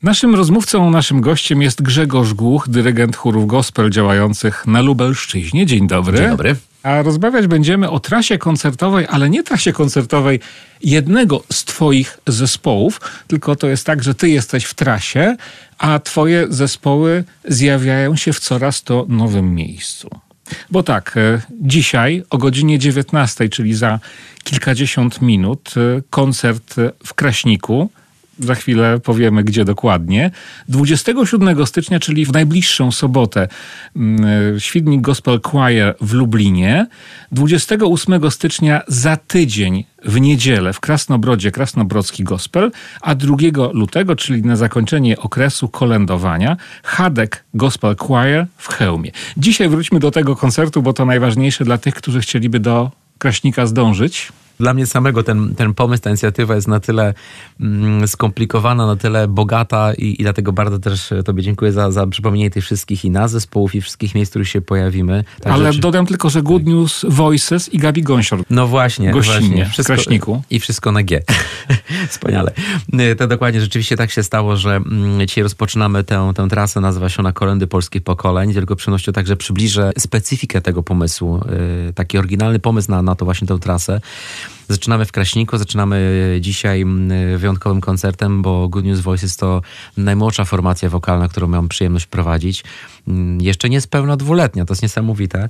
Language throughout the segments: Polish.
Naszym rozmówcą, naszym gościem jest Grzegorz Głuch, dyrygent chórów gospel działających na Lubelszczyźnie. Dzień dobry. Dzień dobry. A rozmawiać będziemy o trasie koncertowej, ale nie trasie koncertowej jednego z twoich zespołów, tylko to jest tak, że ty jesteś w trasie, a twoje zespoły zjawiają się w coraz to nowym miejscu. Bo tak, dzisiaj o godzinie 19, czyli za kilkadziesiąt minut, koncert w Kraśniku. Za chwilę powiemy, gdzie dokładnie. 27 stycznia, czyli w najbliższą sobotę, Świdnik Gospel Choir w Lublinie. 28 stycznia za tydzień, w niedzielę, w Krasnobrodzie, Krasnobrodzki Gospel, a 2 lutego, czyli na zakończenie okresu kolędowania, Hadek Gospel Choir w Chełmie. Dzisiaj wróćmy do tego koncertu, bo to najważniejsze dla tych, którzy chcieliby do Kraśnika zdążyć. Dla mnie samego ten pomysł, ta inicjatywa jest na tyle skomplikowana, na tyle bogata i dlatego bardzo też tobie dziękuję za przypomnienie tych wszystkich i nazw zespołów i wszystkich miejsc, w których się pojawimy. Tak, ale dodam tylko, że Good News Voices i Gabi Gąsior. No właśnie. Gościnnie wszystko, w Kraśniku. I wszystko na G. Wspaniale. To dokładnie, rzeczywiście tak się stało, że dzisiaj rozpoczynamy tę trasę, nazywa się ona Kolędy Polskich Pokoleń. Z wielką przyjemnością także przybliżę specyfikę tego pomysłu. Taki oryginalny pomysł na to właśnie tę trasę. Zaczynamy w Kraśniku, zaczynamy dzisiaj wyjątkowym koncertem, bo Good News Voices to najmłodsza formacja wokalna, którą miałem przyjemność prowadzić. Jeszcze niespełna 2-letnia, to jest niesamowite.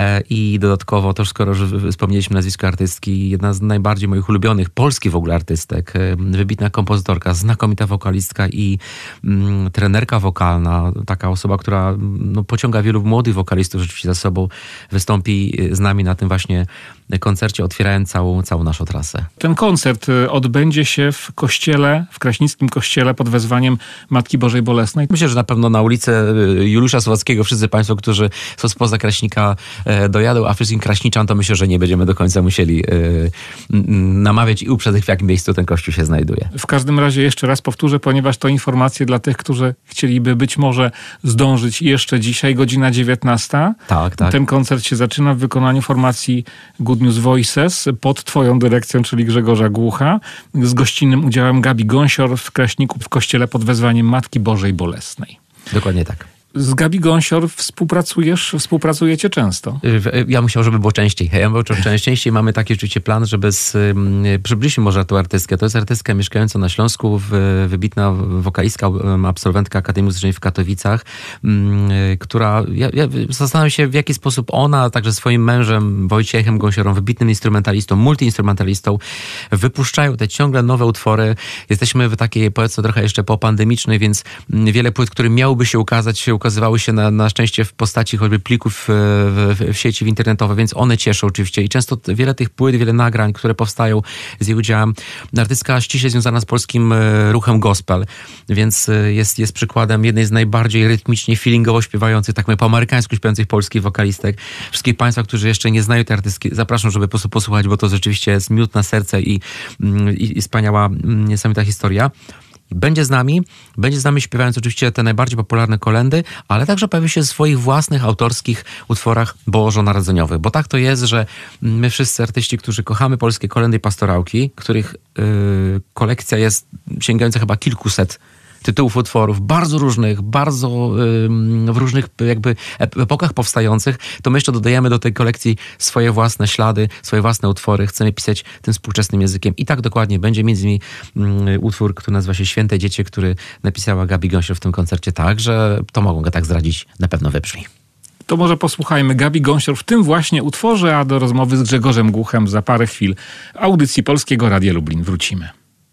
I dodatkowo, to skoro już wspomnieliśmy nazwisko artystki, jedna z najbardziej moich ulubionych polskich w ogóle artystek, wybitna kompozytorka, znakomita wokalistka i trenerka wokalna, taka osoba, która pociąga wielu młodych wokalistów rzeczywiście za sobą, wystąpi z nami na tym właśnie koncercie, otwierając całą naszą trasę. Ten koncert odbędzie się w kościele, w kraśnickim kościele pod wezwaniem Matki Bożej Bolesnej. Myślę, że na pewno na ulicę Juliusza Słowackiego wszyscy państwo, którzy są spoza Kraśnika, dojadą, a wszystkim kraśniczan to myślę, że nie będziemy do końca musieli namawiać i uprzedzać, w jakim miejscu ten kościół się znajduje. W każdym razie jeszcze raz powtórzę, ponieważ to informacje dla tych, którzy chcieliby być może zdążyć jeszcze dzisiaj, godzina 19. Tak. Ten koncert się zaczyna w wykonaniu formacji Good News Voices pod twoją dyrekcją, czyli Grzegorza Głucha, z gościnnym udziałem Gabi Gąsior w Kraśniku w kościele pod wezwaniem Matki Bożej Bolesnej. Dokładnie tak. Z Gabi Gąsior współpracujecie często? Ja musiał, żeby było częściej. Częściej mamy taki rzeczywiście plan, żeby przybliżyć może tą artystkę. To jest artystka mieszkająca na Śląsku, wybitna wokalistka, absolwentka Akademii Muzycznej w Katowicach, która, ja zastanawiam się, w jaki sposób ona, także swoim mężem Wojciechem Gąsiorą, wybitnym instrumentalistą, multiinstrumentalistą, wypuszczają te ciągle nowe utwory. Jesteśmy w takiej, powiedzmy, trochę jeszcze popandemicznej, więc wiele płyt, które miałyby się ukazać, ukazywały się na szczęście w postaci choćby plików w sieci internetowe, więc one cieszą oczywiście i często wiele tych płyt, wiele nagrań, które powstają z jej udziałem. Artystka ściśle związana z polskim ruchem gospel, więc jest przykładem jednej z najbardziej rytmicznie, feelingowo śpiewających, tak po amerykańsku śpiewających polskich wokalistek. Wszystkich państwa, którzy jeszcze nie znają tej artystki, zapraszam, żeby po prostu posłuchać, bo to rzeczywiście jest miód na serce i wspaniała, niesamowita historia. Będzie z nami śpiewając oczywiście te najbardziej popularne kolendy, ale także pojawi się w swoich własnych autorskich utworach bożonarodzeniowych. Bo tak to jest, że my wszyscy artyści, którzy kochamy polskie kolendy i pastorałki, których kolekcja jest sięgająca chyba kilkuset tytułów utworów, bardzo różnych, bardzo w różnych jakby epokach powstających, to my jeszcze dodajemy do tej kolekcji swoje własne ślady, swoje własne utwory. Chcemy pisać tym współczesnym językiem. I tak dokładnie będzie między innymi utwór, który nazywa się Święte Dziecię, który napisała Gabi Gąsior w tym koncercie, tak, że to mogą go tak zdradzić, na pewno wybrzmi. To może posłuchajmy Gabi Gąsior w tym właśnie utworze, a do rozmowy z Grzegorzem Głuchem za parę chwil audycji Polskiego Radia Lublin wrócimy.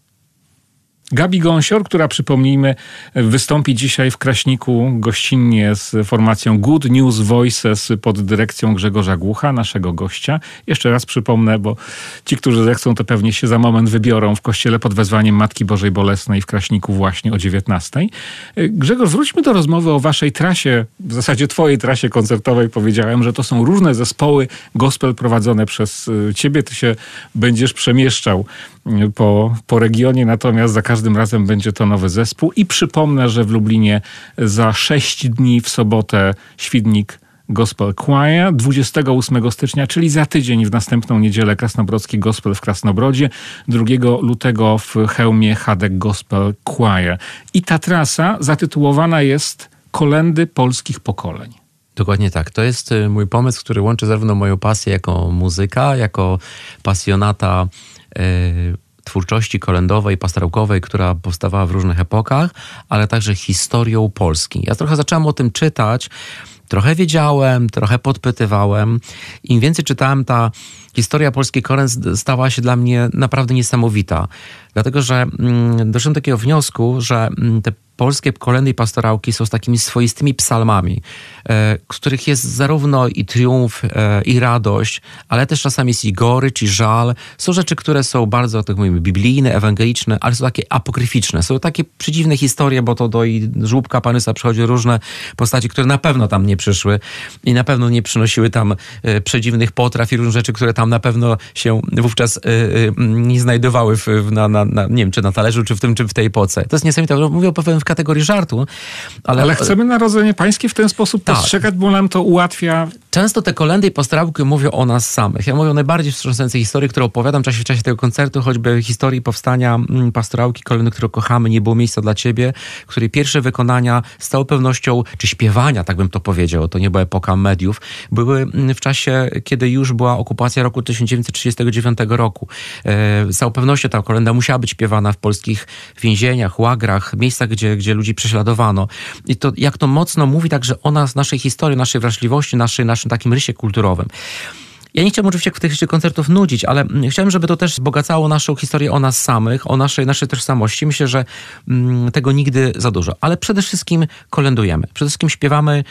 Gabi Gąsior, która, przypomnijmy, wystąpi dzisiaj w Kraśniku gościnnie z formacją Good News Voices pod dyrekcją Grzegorza Głucha, naszego gościa. Jeszcze raz przypomnę, bo ci, którzy zechcą, to pewnie się za moment wybiorą w kościele pod wezwaniem Matki Bożej Bolesnej w Kraśniku właśnie o 19. Grzegorz, wróćmy do rozmowy o waszej trasie, w zasadzie twojej trasie koncertowej. Powiedziałem, że to są różne zespoły gospel prowadzone przez ciebie. Ty się będziesz przemieszczał po regionie, natomiast za każdym razem będzie to nowy zespół. I przypomnę, że w Lublinie za 6 dni w sobotę Świdnik Gospel Choir, 28 stycznia, czyli za tydzień w następną niedzielę Krasnobrodzki Gospel w Krasnobrodzie, 2 lutego w Chełmie Hadek Gospel Choir. I ta trasa zatytułowana jest Kolędy polskich pokoleń. Dokładnie tak. To jest mój pomysł, który łączy zarówno moją pasję jako muzyka, jako pasjonata twórczości kolędowej, pastorałkowej, która powstawała w różnych epokach, ale także historią Polski. Ja trochę zacząłem o tym czytać, trochę wiedziałem, trochę podpytywałem. Im więcej czytałem, ta historia polskich kolęd stała się dla mnie naprawdę niesamowita. Dlatego, że doszedłem do takiego wniosku, że te polskie kolędy i pastorałki są z takimi swoistymi psalmami, z których jest zarówno i triumf, i radość, ale też czasami jest i gorycz, i żal. Są rzeczy, które są bardzo, tak mówimy, biblijne, ewangeliczne, ale są takie apokryficzne. Są takie przedziwne historie, bo to do żłóbka Panysa przychodzi różne postaci, które na pewno tam nie przyszły i na pewno nie przynosiły tam przedziwnych potraw i różne rzeczy, które tam na pewno się wówczas nie znajdowały nie wiem, czy na talerzu, czy w tej epoce. To jest niesamowite. Mówię w kategorii żartu. Ale chcemy Narodzenie Pańskie w ten sposób postrzegać, bo nam to ułatwia. Często te kolędy i pastorałki mówią o nas samych. Ja mówię o najbardziej wstrząsającej historii, którą opowiadam w czasie tego koncertu, choćby historii powstania pastorałki, kolędy, którą kochamy, nie było miejsca dla ciebie, której pierwsze wykonania z całą pewnością, czy śpiewania, tak bym to powiedział, to nie była epoka mediów, były w czasie, kiedy już była okupacja roku 1939 roku. Z całą pewnością ta kolęda musiała być śpiewana w polskich więzieniach, łagrach, miejscach, gdzie ludzi prześladowano. I to, jak to mocno mówi także o nas, naszej historii, naszej wrażliwości, naszym takim rysie kulturowym. Ja nie chciałem oczywiście w tych koncertów nudzić, ale chciałem, żeby to też wzbogacało naszą historię o nas samych, o naszej tożsamości. Myślę, że tego nigdy za dużo. Ale przede wszystkim kolędujemy. Przede wszystkim śpiewamy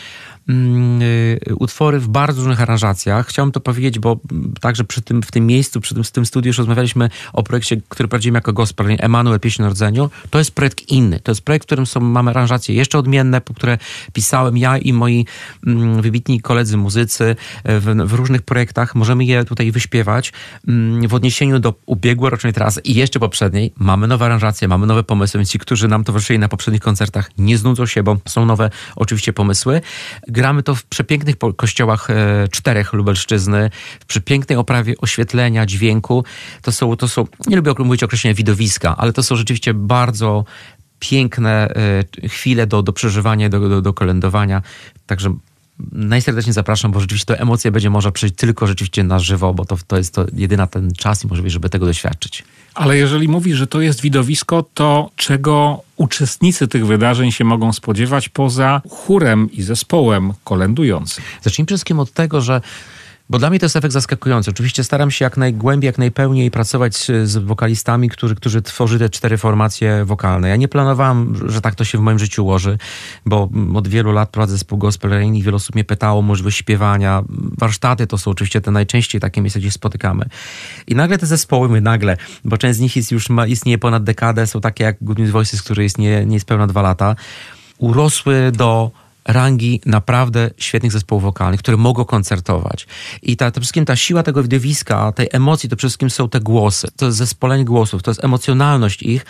utwory w bardzo różnych aranżacjach. Chciałem to powiedzieć, bo także w tym miejscu, w tym studiu już rozmawialiśmy o projekcie, który prowadzimy jako gospel, Emanuel, Pieśń o Narodzeniu. To jest projekt inny. To jest projekt, w którym mamy aranżacje jeszcze odmienne, które pisałem ja i moi wybitni koledzy muzycy w różnych projektach. Możemy je tutaj wyśpiewać w odniesieniu do ubiegłorocznej trasy i jeszcze poprzedniej. Mamy nowe aranżacje, mamy nowe pomysły, więc ci, którzy nam towarzyszyli na poprzednich koncertach, nie znudzą się, bo są nowe oczywiście pomysły. Gramy to w przepięknych kościołach 4 Lubelszczyzny, w przepięknej oprawie oświetlenia, dźwięku. To są, nie lubię mówić określenia widowiska, ale to są rzeczywiście bardzo piękne chwile do przeżywania, do kolędowania. Także najserdeczniej zapraszam, bo rzeczywiście to emocje będzie można przeżyć tylko rzeczywiście na żywo, bo to jest jedyna ten czas i możliwość, żeby tego doświadczyć. Ale jeżeli mówisz, że to jest widowisko, to czego uczestnicy tych wydarzeń się mogą spodziewać poza chórem i zespołem kolędującym? Zacznijmy przede wszystkim od tego, bo dla mnie to jest efekt zaskakujący. Oczywiście staram się jak najgłębiej, jak najpełniej pracować z wokalistami, którzy tworzy te 4 formacje wokalne. Ja nie planowałem, że tak to się w moim życiu ułoży, bo od wielu lat prowadzę zespół Gospel Rain i wiele osób mnie pytało o możliwość śpiewania. Warsztaty to są oczywiście te najczęściej takie miejsca, gdzie się spotykamy. I nagle te zespoły, bo część z nich istnieje ponad dekadę, są takie jak Good News Voices, który istnieje niespełna 2 lata, urosły do rangi naprawdę świetnych zespołów wokalnych, które mogą koncertować. I przede wszystkim ta siła tego widowiska, tej emocji, to przede wszystkim są te głosy. To jest zespolenie głosów, to jest emocjonalność ich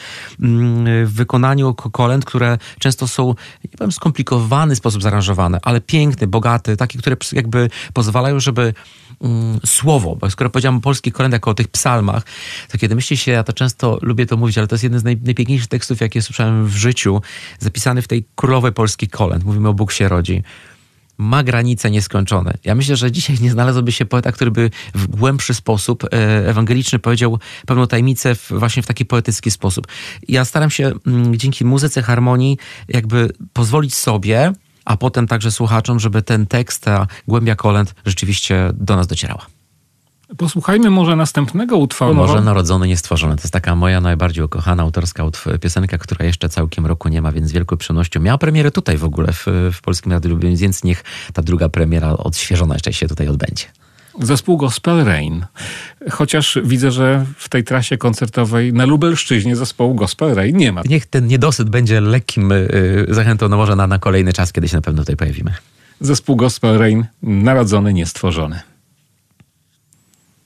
w wykonaniu kolęd, które często są, nie powiem, skomplikowany sposób zaaranżowane, ale piękny, bogaty, takie, które jakby pozwalają, żeby słowo, bo skoro powiedziałem o polskich kolędach, jako o tych psalmach, to kiedy myśli się, ja to często lubię to mówić, ale to jest jeden z najpiękniejszych tekstów, jakie słyszałem w życiu, zapisany w tej królowej polskich kolęd. Mówimy o Bóg się rodzi. Ma granice nieskończone. Ja myślę, że dzisiaj nie znalazłby się poeta, który by w głębszy sposób ewangeliczny powiedział pewną tajemnicę właśnie w taki poetycki sposób. Ja staram się dzięki muzyce, harmonii jakby pozwolić sobie, a potem także słuchaczom, żeby ten tekst, ta głębia kolęd rzeczywiście do nas docierała. Posłuchajmy może następnego utworu. Może Narodzony, Niestworzony. To jest taka moja najbardziej ukochana autorska piosenka, która jeszcze całkiem roku nie ma, więc z wielką przyjemnością miała premierę tutaj w ogóle w Polskim Radiu, więc niech ta druga premiera odświeżona jeszcze się tutaj odbędzie. Zespół Gospel Rain. Chociaż widzę, że w tej trasie koncertowej na Lubelszczyźnie zespołu Gospel Rain nie ma. Niech ten niedosyt będzie lekkim zachętą, może na kolejny czas, kiedy się na pewno tutaj pojawimy. Zespół Gospel Rain, Narodzony, Niestworzony.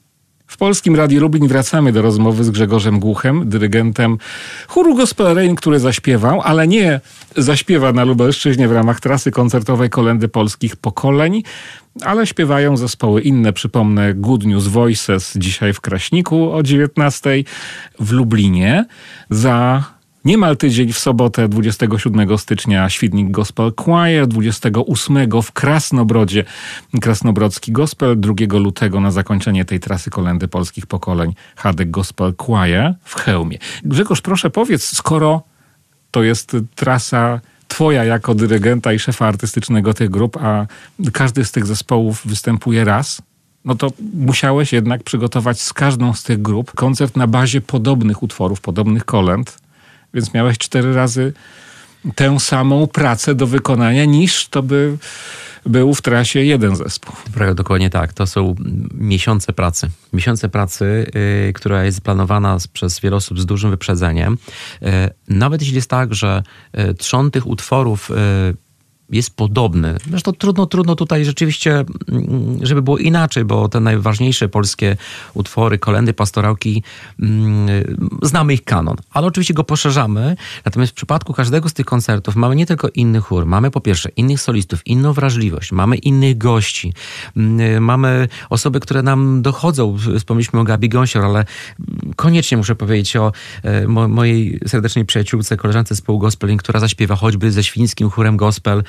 W Polskim Radiu Lublin wracamy do rozmowy z Grzegorzem Głuchem, dyrygentem chóru Gospel Rain, który zaśpiewał, ale nie zaśpiewa na Lubelszczyźnie w ramach trasy koncertowej Kolędy Polskich Pokoleń, ale śpiewają zespoły inne. Przypomnę, Good News Voices dzisiaj w Kraśniku o 19:00, w Lublinie. Za niemal tydzień w sobotę 27 stycznia Świdnik Gospel Choir, 28 w Krasnobrodzie Krasnobrodzki Gospel, 2 lutego na zakończenie tej trasy Kolędy Polskich Pokoleń Hadek Gospel Choir w Chełmie. Grzegorz, proszę powiedz, skoro to jest trasa twoja jako dyrygenta i szefa artystycznego tych grup, a każdy z tych zespołów występuje raz, no to musiałeś jednak przygotować z każdą z tych grup koncert na bazie podobnych utworów, podobnych kolęd, więc miałeś 4 razy tę samą pracę do wykonania, niż to by był w trasie jeden zespół. Dokładnie tak. To są miesiące pracy. Miesiące pracy, która jest planowana przez wiele osób z dużym wyprzedzeniem. Nawet jeśli jest tak, że trzon tych utworów jest podobny. Zresztą trudno tutaj rzeczywiście, żeby było inaczej, bo te najważniejsze polskie utwory, kolędy, pastorałki, znamy ich kanon, ale oczywiście go poszerzamy. Natomiast w przypadku każdego z tych koncertów mamy nie tylko inny chór, mamy po pierwsze innych solistów, inną wrażliwość, mamy innych gości, mamy osoby, które nam dochodzą. Wspomnieliśmy o Gabi Gąsior, ale koniecznie muszę powiedzieć o mojej serdecznej przyjaciółce, koleżance z zespołu Gospel, która zaśpiewa choćby ze świńskim chórem gospel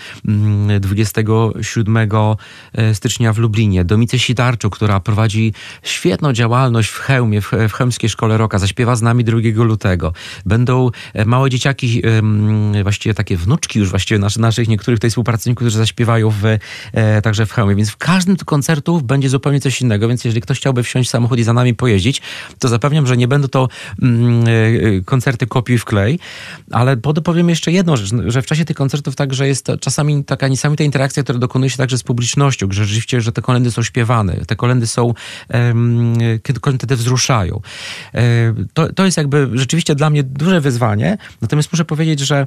27 stycznia w Lublinie. Domice Sitarczuk, która prowadzi świetną działalność w Chełmie, w Chełmskiej Szkole Rocka, zaśpiewa z nami 2 lutego. Będą małe dzieciaki, właściwie takie wnuczki już właściwie naszych niektórych tutaj współpracowników, którzy zaśpiewają także w Chełmie. Więc w każdym z koncertów będzie zupełnie coś innego, więc jeżeli ktoś chciałby wsiąść w samochód i za nami pojeździć, to zapewniam, że nie będą to koncerty kopiuj wklej, ale powiem jeszcze jedną rzecz, że w czasie tych koncertów także jest czasami taka niesamowita interakcja, która dokonuje się także z publicznością, że rzeczywiście, że te kolędy są śpiewane, te kolędy są, kiedy kolędy te wzruszają. To jest jakby rzeczywiście dla mnie duże wyzwanie, natomiast muszę powiedzieć, że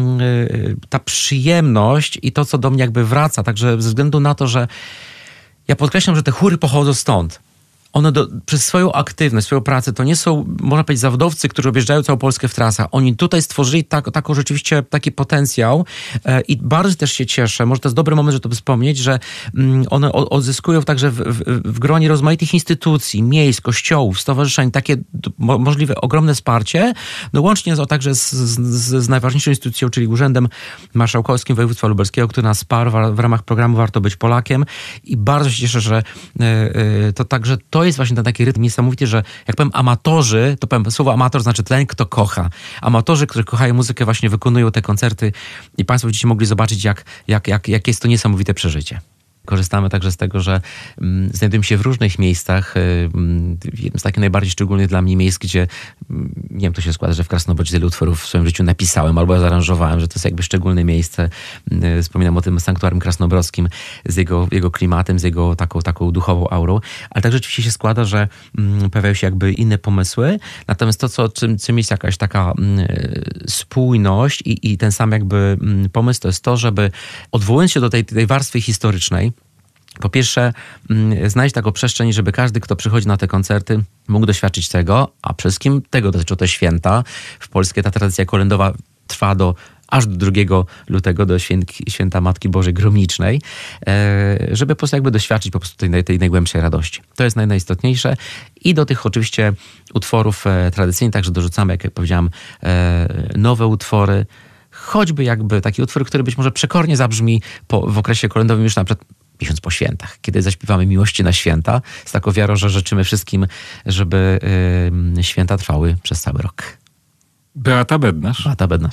ta przyjemność i to, co do mnie jakby wraca, także ze względu na to, że ja podkreślam, że te chóry pochodzą stąd. One przez swoją aktywność, swoją pracę, to nie są, można powiedzieć, zawodowcy, którzy objeżdżają całą Polskę w trasach. Oni tutaj stworzyli taką rzeczywiście taki potencjał i bardzo też się cieszę, może to jest dobry moment, żeby to wspomnieć, że one odzyskują także w gronie rozmaitych instytucji, miejsc, kościołów, stowarzyszeń, takie możliwe ogromne wsparcie, no łącznie także z najważniejszą instytucją, czyli Urzędem Marszałkowskim Województwa Lubelskiego, który nas wsparł w ramach programu Warto być Polakiem i bardzo się cieszę, że to jest właśnie ten taki rytm niesamowity, że jak powiem amatorzy, to powiem, słowo amator znaczy ten, kto kocha. Amatorzy, którzy kochają muzykę, właśnie wykonują te koncerty i państwo będziecie mogli zobaczyć, jak jest to niesamowite przeżycie. Korzystamy także z tego, że znajdujemy się w różnych miejscach. Jednym z takich najbardziej szczególnych dla mnie miejsc, gdzie nie wiem, to się składa, że w Krasnobrodzie wiele utworów w swoim życiu napisałem albo zaaranżowałem, że to jest jakby szczególne miejsce. Wspominam o tym sanktuarium krasnobrodzkim z jego klimatem, z jego taką duchową aurą, ale tak rzeczywiście się składa, że pojawiają się jakby inne pomysły. Natomiast to, czym jest jakaś taka spójność i ten sam jakby pomysł, to jest to, żeby odwołując się do tej warstwy historycznej, po pierwsze, znaleźć taką przestrzeń, żeby każdy, kto przychodzi na te koncerty, mógł doświadczyć tego, a przede wszystkim tego dotyczą te święta. W Polsce ta tradycja kolędowa trwa aż do 2 lutego, do święta Matki Bożej Gromnicznej, żeby po prostu jakby doświadczyć po prostu tej najgłębszej radości. To jest najistotniejsze i do tych oczywiście utworów tradycyjnych także dorzucamy, jak powiedziałam, nowe utwory, choćby jakby taki utwór, który być może przekornie zabrzmi w okresie kolędowym już na przykład miesiąc po świętach, kiedy zaśpiewamy Miłości na święta, z taką wiarą, że życzymy wszystkim, żeby święta trwały przez cały rok. Beata Bednarz.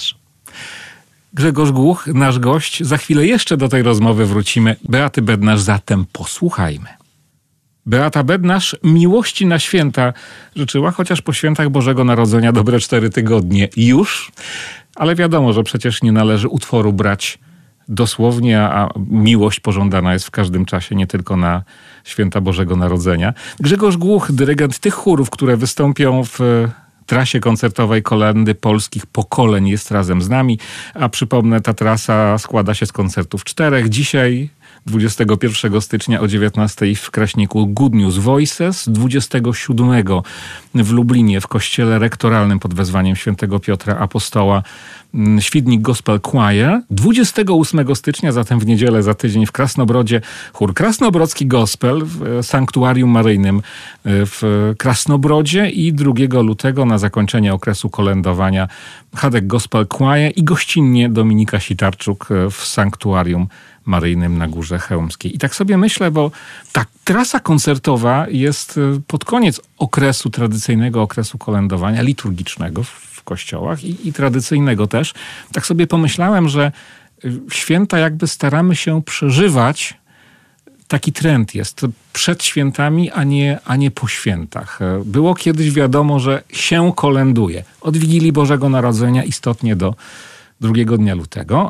Grzegorz Głuch, nasz gość. Za chwilę jeszcze do tej rozmowy wrócimy. Beaty Bednarz zatem posłuchajmy. Beata Bednarz Miłości na święta życzyła, chociaż po świętach Bożego Narodzenia dobre 4 tygodnie już, ale wiadomo, że przecież nie należy utworu brać dosłownie, a miłość pożądana jest w każdym czasie, nie tylko na święta Bożego Narodzenia. Grzegorz Głuch, dyrygent tych chórów, które wystąpią w trasie koncertowej Kolędy Polskich Pokoleń, jest razem z nami, a przypomnę, ta trasa składa się z koncertów 4. Dzisiaj 21 stycznia o 19 w Kraśniku Good News Voices, 27 w Lublinie w kościele rektoralnym pod wezwaniem świętego Piotra Apostoła Świdnik Gospel Choir, 28 stycznia, zatem w niedzielę za tydzień w Krasnobrodzie chór Krasnobrodzki Gospel w Sanktuarium Maryjnym w Krasnobrodzie i 2 lutego na zakończenie okresu kolędowania Hadek Gospel Choir i gościnnie Dominika Sitarczuk w Sanktuarium Maryjnym na Górze Chełmskiej. I tak sobie myślę, bo ta trasa koncertowa jest pod koniec okresu, tradycyjnego okresu kolędowania liturgicznego w kościołach i tradycyjnego też. Tak sobie pomyślałem, że święta jakby staramy się przeżywać. Taki trend jest przed świętami, a nie po świętach. Było kiedyś wiadomo, że się kolęduje. Od Wigilii Bożego Narodzenia istotnie do 2 dnia lutego,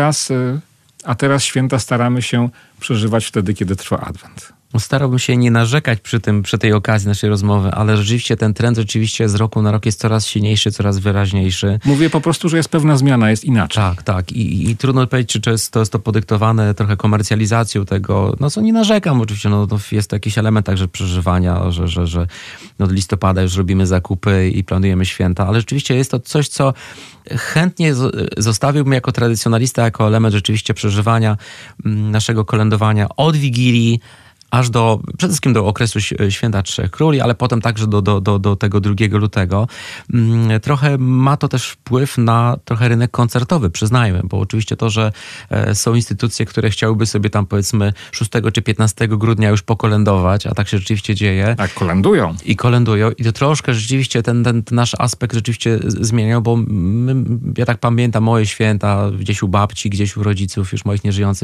a teraz święta staramy się przeżywać wtedy, kiedy trwa Adwent. Starałbym się nie narzekać przy tej okazji naszej rozmowy, ale rzeczywiście ten trend z roku na rok jest coraz silniejszy, coraz wyraźniejszy. Mówię po prostu, że jest pewna zmiana, jest inaczej. Tak. I trudno powiedzieć, czy to jest to podyktowane trochę komercjalizacją tego, no co nie narzekam oczywiście, no jest to jakiś element także przeżywania, że od listopada już robimy zakupy i planujemy święta, ale rzeczywiście jest to coś, co chętnie zostawiłbym jako tradycjonalista, jako element rzeczywiście przeżywania naszego kolędowania od Wigilii aż przede wszystkim do okresu Święta Trzech Króli, ale potem także do tego 2 lutego. Trochę ma to też wpływ na trochę rynek koncertowy, przyznajmy, bo oczywiście to, że są instytucje, które chciałyby sobie tam powiedzmy 6 czy 15 grudnia już pokolędować, a tak się rzeczywiście dzieje. Tak, kolędują. I to troszkę rzeczywiście ten nasz aspekt rzeczywiście zmieniał, bo ja tak pamiętam moje święta gdzieś u babci, gdzieś u rodziców już moich nieżyjących,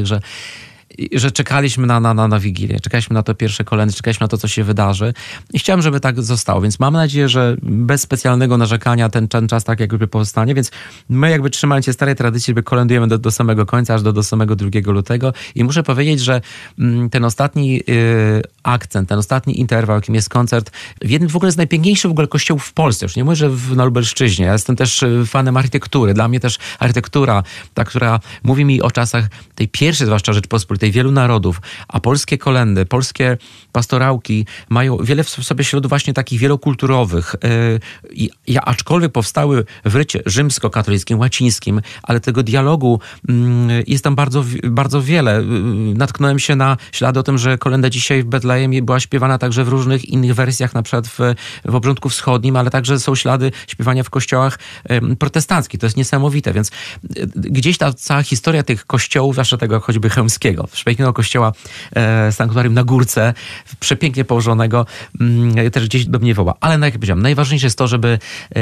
że czekaliśmy na Wigilię, czekaliśmy na to pierwsze kolędy, czekaliśmy na to, co się wydarzy i chciałem, żeby tak zostało, więc mam nadzieję, że bez specjalnego narzekania ten czas tak jakby powstanie, więc my jakby trzymając się starej tradycji, kolędujemy do samego końca, aż do samego 2 lutego i muszę powiedzieć, że ten ostatni akcent, ten ostatni interwał, jakim jest koncert w jednym w ogóle z najpiękniejszych w ogóle kościołów w Polsce, już nie mówię, że na Lubelszczyźnie, ja jestem też fanem architektury, dla mnie też architektura, ta, która mówi mi o czasach tej pierwszej zwłaszcza Rzeczypospolitej, wielu narodów, a polskie kolędy, polskie pastorałki mają wiele w sobie śladów właśnie takich wielokulturowych. Aczkolwiek powstały w rycie rzymskokatolickim, łacińskim, ale tego dialogu jest tam bardzo, bardzo wiele. Natknąłem się na ślady o tym, że kolęda dzisiaj w Betlejemie była śpiewana także w różnych innych wersjach, na przykład w obrządku wschodnim, ale także są ślady śpiewania w kościołach protestanckich. To jest niesamowite, więc gdzieś ta cała historia tych kościołów, zwłaszcza tego choćby chełmskiego, pięknego kościoła Sanktuarium na Górce, przepięknie położonego, też gdzieś do mnie woła. Ale jak powiedziałem, najważniejsze jest to, żeby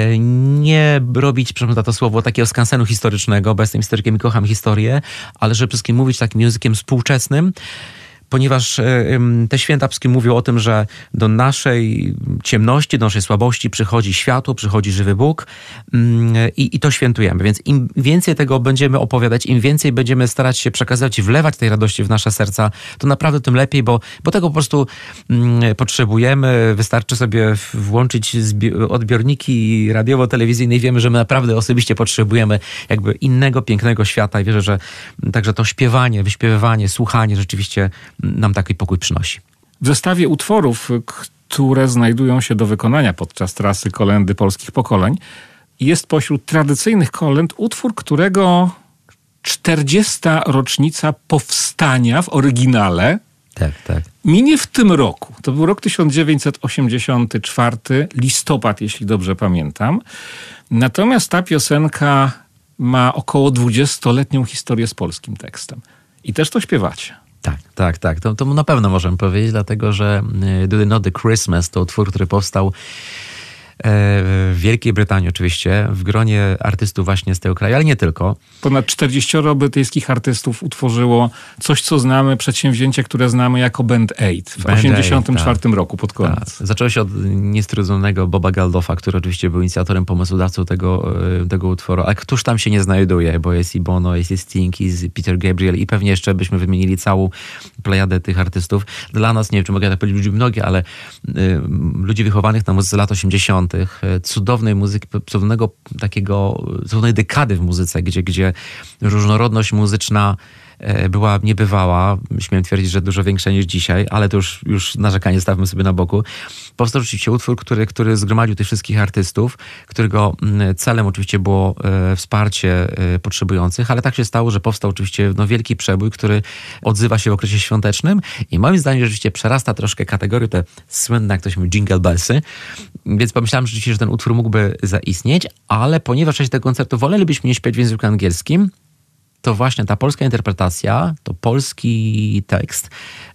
nie robić, przepraszam za to słowo, takiego skansenu historycznego, bo jestem historykiem i kocham historię, ale żeby wszystkim mówić takim językiem współczesnym, ponieważ te święta wszystkim mówią o tym, że do naszej ciemności, do naszej słabości przychodzi światło, przychodzi żywy Bóg i to świętujemy. Więc im więcej tego będziemy opowiadać, im więcej będziemy starać się przekazywać i wlewać tej radości w nasze serca, to naprawdę tym lepiej, bo tego po prostu potrzebujemy. Wystarczy sobie włączyć odbiorniki radiowo-telewizyjne i wiemy, że my naprawdę osobiście potrzebujemy jakby innego, pięknego świata i wierzę, że także to śpiewanie, wyśpiewywanie, słuchanie rzeczywiście nam taki pokój przynosi. W zestawie utworów, które znajdują się do wykonania podczas trasy Kolędy Polskich Pokoleń, jest pośród tradycyjnych kolęd utwór, którego 40. rocznica powstania w oryginale minie w tym roku. To był rok 1984, listopad, jeśli dobrze pamiętam. Natomiast ta piosenka ma około 20-letnią historię z polskim tekstem. I też to śpiewacie. Tak. To na pewno możemy powiedzieć, dlatego że Do They Know The Christmas to utwór, który powstał w Wielkiej Brytanii oczywiście, w gronie artystów właśnie z tego kraju, ale nie tylko. Ponad 40 brytyjskich artystów utworzyło coś, co znamy, przedsięwzięcie, które znamy jako Band Aid w 1984 roku pod koniec. Tak. Zaczęło się od niestrudzonego Boba Geldoffa, który oczywiście był inicjatorem, pomysłodawcą tego utworu, ale któż tam się nie znajduje, bo jest i Bono, jest i Sting, jest Peter Gabriel i pewnie jeszcze byśmy wymienili całą plejadę tych artystów. Dla nas, nie wiem, czy mogę tak powiedzieć, ludzi mnogi, ale ludzi wychowanych na muzyce lat 80., cudownej muzyki, cudownej dekady w muzyce, gdzie różnorodność muzyczna była niebywała. Śmiem twierdzić, że dużo większa niż dzisiaj, ale to już narzekanie stawmy sobie na boku. Powstał oczywiście utwór, który zgromadził tych wszystkich artystów, którego celem oczywiście było wsparcie potrzebujących, ale tak się stało, że powstał oczywiście wielki przebój, który odzywa się w okresie świątecznym i moim zdaniem rzeczywiście przerasta troszkę kategorię te słynne, jak to się mówi, jingle bellsy, więc pomyślałem rzeczywiście, że ten utwór mógłby zaistnieć, ale ponieważ w czasie tego koncertu wolelibyśmy nie śpiewać w języku angielskim, to właśnie ta polska interpretacja, to polski tekst,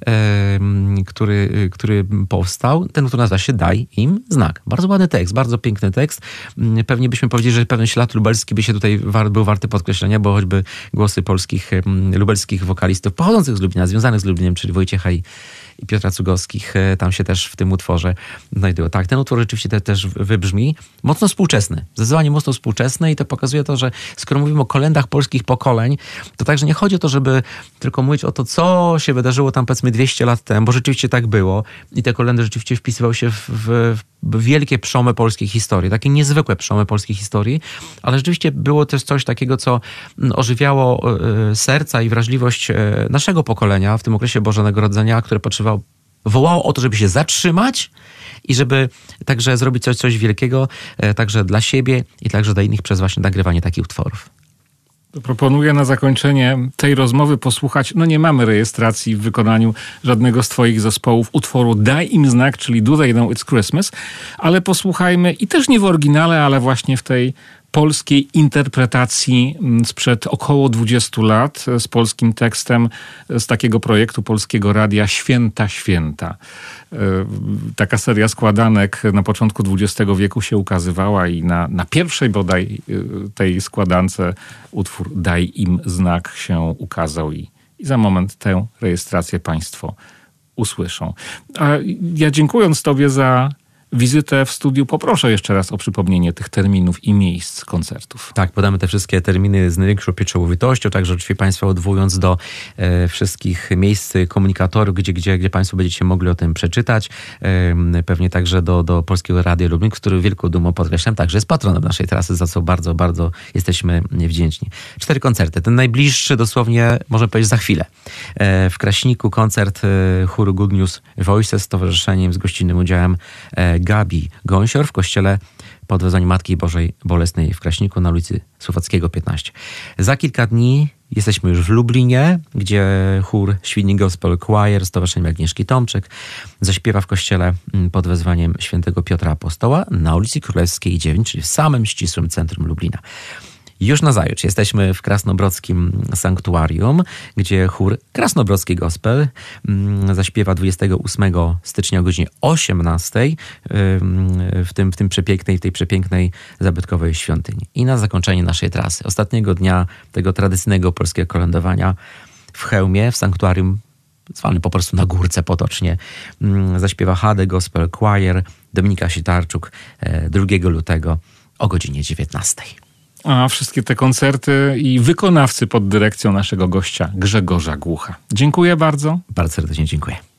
który powstał, ten utwór nazywa się Daj im znak. Bardzo ładny tekst, bardzo piękny tekst. Pewnie byśmy powiedzieli, że pewien ślad lubelski by się tutaj był warty podkreślenia, bo choćby głosy polskich, lubelskich wokalistów pochodzących z Lublina, związanych z Lublinem, czyli Wojciecha i Piotra Cugowskich, tam się też w tym utworze znajdują. Tak, ten utwór rzeczywiście też wybrzmi mocno współczesny, zdecydowanie mocno współczesny i to pokazuje to, że skoro mówimy o kolendach polskich pokoleń, to także nie chodzi o to, żeby tylko mówić o to, co się wydarzyło tam powiedzmy 200 lat temu, bo rzeczywiście tak było i te kolendy rzeczywiście wpisywały się w wielkie przełomy polskiej historii, takie niezwykłe przełomy polskiej historii, ale rzeczywiście było też coś takiego, co ożywiało serca i wrażliwość naszego pokolenia w tym okresie Bożego Narodzenia, które wołało o to, żeby się zatrzymać i żeby także zrobić coś wielkiego, także dla siebie i także dla innych przez właśnie nagrywanie takich utworów. Proponuję na zakończenie tej rozmowy posłuchać, nie mamy rejestracji w wykonaniu żadnego z twoich zespołów utworu Daj im znak, czyli Do They Know It's Christmas, ale posłuchajmy i też nie w oryginale, ale właśnie w tej polskiej interpretacji sprzed około 20 lat z polskim tekstem z takiego projektu Polskiego Radia Święta, Święta. Taka seria składanek na początku XX wieku się ukazywała i na pierwszej bodaj tej składance utwór Daj im znak się ukazał i za moment tę rejestrację państwo usłyszą. A ja dziękując tobie za wizytę w studiu, poproszę jeszcze raz o przypomnienie tych terminów i miejsc koncertów. Tak, podamy te wszystkie terminy z największą pieczołowitością, także oczywiście Państwa odwołując do wszystkich miejsc komunikatorów, gdzie Państwo będziecie mogli o tym przeczytać. Pewnie także do Polskiego Radia Lublin, który wielką dumą podkreślam, także jest patronem naszej trasy, za co bardzo, bardzo jesteśmy wdzięczni. 4 koncerty. Ten najbliższy dosłownie, można powiedzieć, za chwilę. W Kraśniku koncert chóru Good News Voices z towarzyszeniem, z gościnnym udziałem Gabi Gąsior w kościele pod wezwaniem Matki Bożej Bolesnej w Kraśniku na ulicy Słowackiego 15. Za kilka dni jesteśmy już w Lublinie, gdzie chór Świdnik Gospel Choir z towarzyszeniem Agnieszki Tomczyk zaśpiewa w kościele pod wezwaniem świętego Piotra Apostoła na ulicy Królewskiej 9, czyli w samym ścisłym centrum Lublina. Już nazajutrz jesteśmy w Krasnobrodzkim Sanktuarium, gdzie chór Krasnobrodzki Gospel zaśpiewa 28 stycznia o godzinie 18 w tej przepięknej, zabytkowej świątyni. I na zakończenie naszej trasy, ostatniego dnia tego tradycyjnego polskiego kolędowania w Chełmie, w Sanktuarium, zwany po prostu na Górce potocznie, zaśpiewa HD Gospel Choir Dominika Sitarczuk 2 lutego o godzinie 19. A wszystkie te koncerty i wykonawcy pod dyrekcją naszego gościa Grzegorza Głucha. Dziękuję bardzo. Bardzo serdecznie dziękuję.